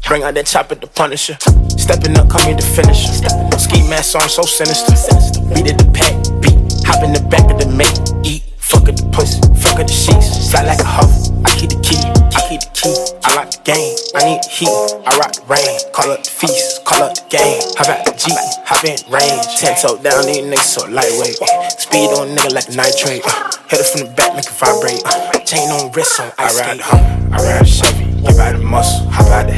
Bring out that chopper to punish her. Stepping up, call me the finisher. Ski mask on, so sinister. Beat at the pack, beat. Hop in the back of the mate, eat. Fuck at the pussy, fuck at the sheets. Fly like a huff, I keep the key. I like the game, I need the heat. I rock the rain, call up the feast, call up the game. Hop out the Jeep, hop in range. 10-toe down, these niggas so lightweight. Speed on a nigga like a nitrate. Hit it from the back, make it vibrate. Chain on wrist on ice skate. I ride the Hummer, I ride the Chevy. Give out the muscle, hop out the